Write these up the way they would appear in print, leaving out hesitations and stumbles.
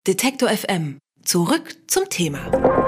Detektor FM. Zurück zum Thema.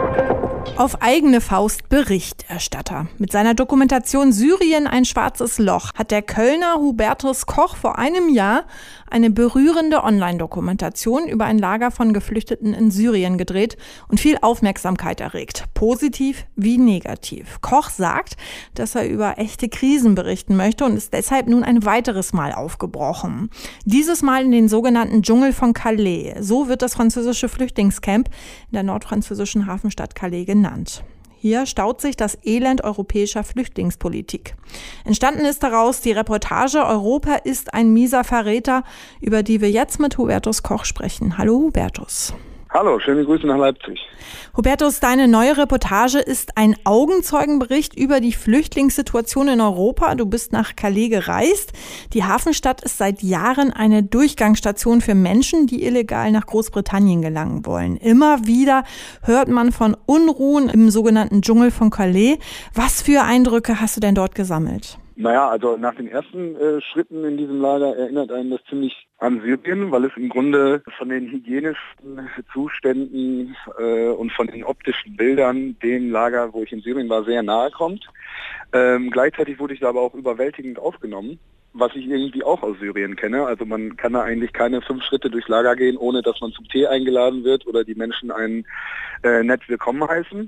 Auf eigene Faust Berichterstatter. Mit seiner Dokumentation Syrien ein schwarzes Loch hat der Kölner Hubertus Koch vor einem Jahr eine berührende Online-Dokumentation über ein Lager von Geflüchteten in Syrien gedreht und viel Aufmerksamkeit erregt. Positiv wie negativ. Koch sagt, dass er über echte Krisen berichten möchte und ist deshalb nun ein weiteres Mal aufgebrochen. Dieses Mal in den sogenannten Dschungel von Calais. So wird das französische Flüchtlingscamp in der nordfranzösischen Hafenstadt Calais genannt. Hier staut sich das Elend europäischer Flüchtlingspolitik. Entstanden ist daraus die Reportage Europa ist ein mieser Verräter, über die wir jetzt mit Hubertus Koch sprechen. Hallo Hubertus. Hallo, schöne Grüße nach Leipzig. Hubertus, deine neue Reportage ist ein Augenzeugenbericht über die Flüchtlingssituation in Europa. Du bist nach Calais gereist. Die Hafenstadt ist seit Jahren eine Durchgangsstation für Menschen, die illegal nach Großbritannien gelangen wollen. Immer wieder hört man von Unruhen im sogenannten Dschungel von Calais. Was für Eindrücke hast du denn dort gesammelt? Naja, also nach den ersten Schritten in diesem Lager erinnert einen das ziemlich an Syrien, weil es im Grunde von den hygienischen Zuständen und von den optischen Bildern dem Lager, wo ich in Syrien war, sehr nahe kommt. Gleichzeitig wurde ich da aber auch überwältigend aufgenommen, was ich irgendwie auch aus Syrien kenne. Also man kann da eigentlich keine 5 Schritte durchs Lager gehen, ohne dass man zum Tee eingeladen wird oder die Menschen einen nett willkommen heißen.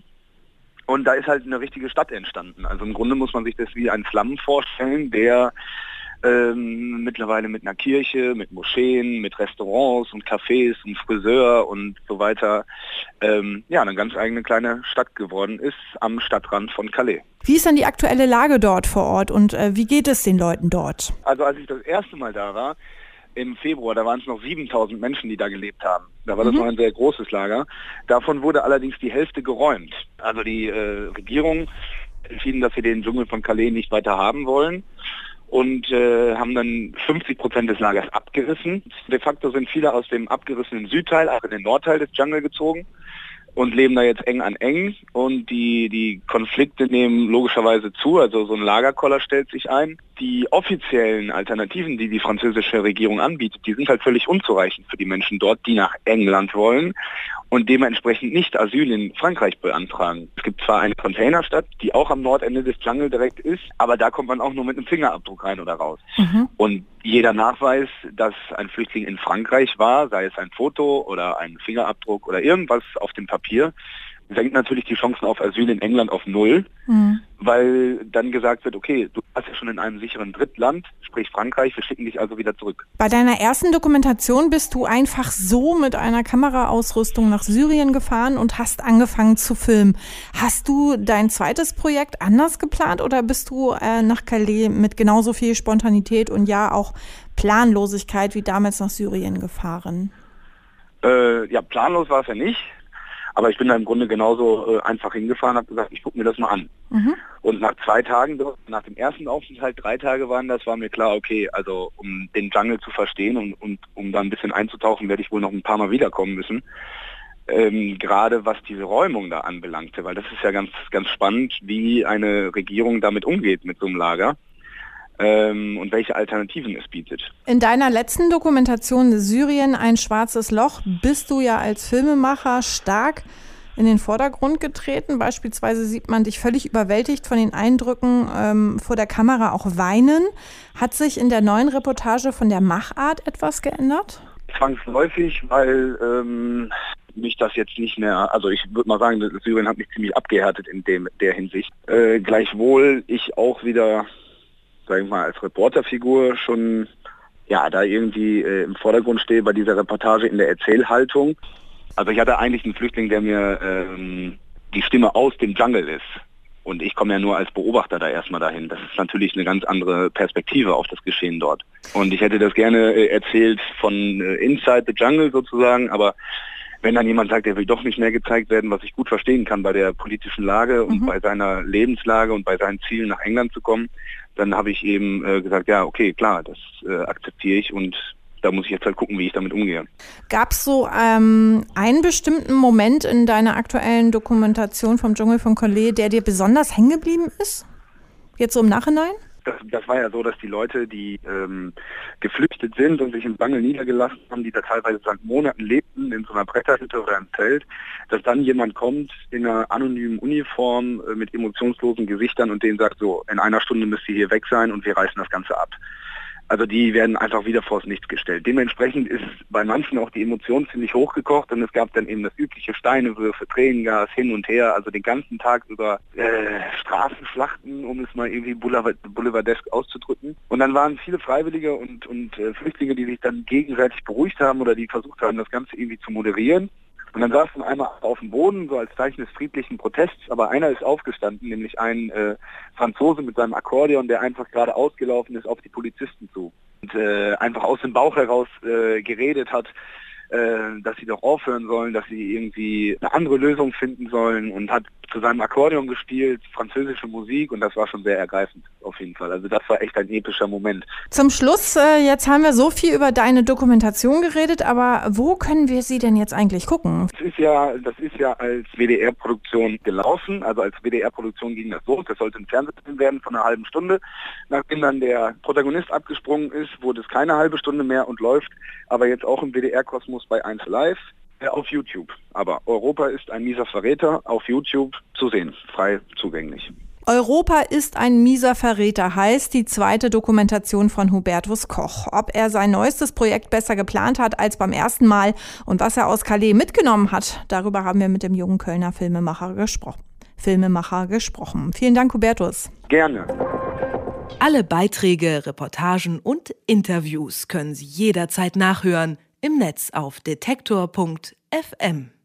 Und da ist halt eine richtige Stadt entstanden. Also im Grunde muss man sich das wie ein Slum vorstellen, der mittlerweile mit einer Kirche, mit Moscheen, mit Restaurants und Cafés und Friseur und so weiter eine ganz eigene kleine Stadt geworden ist am Stadtrand von Calais. Wie ist denn die aktuelle Lage dort vor Ort und wie geht es den Leuten dort? Also als ich das erste Mal da war, im Februar, da waren es noch 7.000 Menschen, die da gelebt haben. Da war das noch ein sehr großes Lager. Davon wurde allerdings die Hälfte geräumt. Also die Regierung entschieden, dass sie den Dschungel von Calais nicht weiter haben wollen und haben dann 50% des Lagers abgerissen. De facto sind viele aus dem abgerissenen Südteil, auch in den Nordteil des Dschungel gezogen und leben da jetzt eng an eng und die Konflikte nehmen logischerweise zu, also so ein Lagerkoller stellt sich ein. Die offiziellen Alternativen, die die französische Regierung anbietet, die sind halt völlig unzureichend für die Menschen dort, die nach England wollen und dementsprechend nicht Asyl in Frankreich beantragen. Es gibt zwar eine Containerstadt, die auch am Nordende des Dschungel direkt ist, aber da kommt man auch nur mit einem Fingerabdruck rein oder raus. Und jeder Nachweis, dass ein Flüchtling in Frankreich war, sei es ein Foto oder ein Fingerabdruck oder irgendwas auf dem Papier, senkt natürlich die Chancen auf Asyl in England auf 0, weil dann gesagt wird, okay, du warst ja schon in einem sicheren Drittland, sprich Frankreich, wir schicken dich also wieder zurück. Bei deiner ersten Dokumentation bist du einfach so mit einer Kameraausrüstung nach Syrien gefahren und hast angefangen zu filmen. Hast du dein zweites Projekt anders geplant oder bist du nach Calais mit genauso viel Spontanität und ja auch Planlosigkeit wie damals nach Syrien gefahren? Planlos war es ja nicht. Aber ich bin da im Grunde genauso einfach hingefahren, habe gesagt, ich gucke mir das mal an. Und nach 2 Tagen, nach dem ersten Aufenthalt, 3 Tage waren das, war mir klar, okay, also um den Dschungel zu verstehen und um da ein bisschen einzutauchen, werde ich wohl noch ein paar Mal wiederkommen müssen. Gerade was diese Räumung da anbelangte, weil das ist ja ganz, ganz spannend, wie eine Regierung damit umgeht mit so einem Lager. Und welche Alternativen es bietet. In deiner letzten Dokumentation Syrien ein schwarzes Loch bist du ja als Filmemacher stark in den Vordergrund getreten. Beispielsweise sieht man dich völlig überwältigt von den Eindrücken vor der Kamera auch weinen. Hat sich in der neuen Reportage von der Machart etwas geändert? Zwangsläufig, weil mich das jetzt nicht mehr, also ich würde mal sagen, Syrien hat mich ziemlich abgehärtet in der Hinsicht. Gleichwohl ich auch wieder, sage ich mal, als Reporterfigur schon da irgendwie im Vordergrund stehe bei dieser Reportage in der Erzählhaltung. Also ich hatte eigentlich einen Flüchtling, der mir die Stimme aus dem Dschungel ist. Und ich komme ja nur als Beobachter da erstmal dahin. Das ist natürlich eine ganz andere Perspektive auf das Geschehen dort. Und ich hätte das gerne erzählt von inside the jungle sozusagen, aber wenn dann jemand sagt, er will doch nicht mehr gezeigt werden, was ich gut verstehen kann bei der politischen Lage und bei seiner Lebenslage und bei seinen Zielen nach England zu kommen, dann habe ich eben gesagt, ja, okay, klar, das akzeptiere ich und da muss ich jetzt halt gucken, wie ich damit umgehe. Gab es so einen bestimmten Moment in deiner aktuellen Dokumentation vom Dschungel von Calais, der dir besonders hängen geblieben ist? Jetzt so im Nachhinein? Das war ja so, dass die Leute, die geflüchtet sind und sich in Bangel niedergelassen haben, die da teilweise seit Monaten lebten, in so einer Bretterhütte oder einem Zelt, dass dann jemand kommt in einer anonymen Uniform mit emotionslosen Gesichtern und denen sagt, so, in einer Stunde müsst ihr hier weg sein und wir reißen das Ganze ab. Also die werden einfach wieder vors Nichts gestellt. Dementsprechend ist bei manchen auch die Emotion ziemlich hochgekocht und es gab dann eben das übliche Steinewürfe, Tränengas, hin und her, also den ganzen Tag über Straßenschlachten, um es mal irgendwie boulevardesk auszudrücken. Und dann waren viele Freiwillige und Flüchtlinge, die sich dann gegenseitig beruhigt haben oder die versucht haben, das Ganze irgendwie zu moderieren. Und dann saßen einmal auf dem Boden, so als Zeichen des friedlichen Protests, aber einer ist aufgestanden, nämlich ein Franzose mit seinem Akkordeon, der einfach gerade ausgelaufen ist auf die Polizisten zu und einfach aus dem Bauch heraus geredet hat, dass sie doch aufhören sollen, dass sie irgendwie eine andere Lösung finden sollen und hat zu seinem Akkordeon gespielt, französische Musik und das war schon sehr ergreifend auf jeden Fall. Also das war echt ein epischer Moment. Zum Schluss, jetzt haben wir so viel über deine Dokumentation geredet, aber wo können wir sie denn jetzt eigentlich gucken? Das ist ja als WDR-Produktion gelaufen, also als WDR-Produktion ging das los, das sollte ein Fernsehfilm werden von einer halben Stunde. Nachdem dann der Protagonist abgesprungen ist, wurde es keine halbe Stunde mehr und läuft aber jetzt auch im WDR-Kosmos bei 1 Live auf YouTube. Aber Europa ist ein mieser Verräter auf YouTube zu sehen, frei zugänglich. Europa ist ein mieser Verräter heißt die zweite Dokumentation von Hubertus Koch. Ob er sein neuestes Projekt besser geplant hat als beim ersten Mal und was er aus Calais mitgenommen hat, darüber haben wir mit dem jungen Kölner Filmemacher gesprochen. Vielen Dank, Hubertus. Gerne. Alle Beiträge, Reportagen und Interviews können Sie jederzeit nachhören im Netz auf detektor.fm.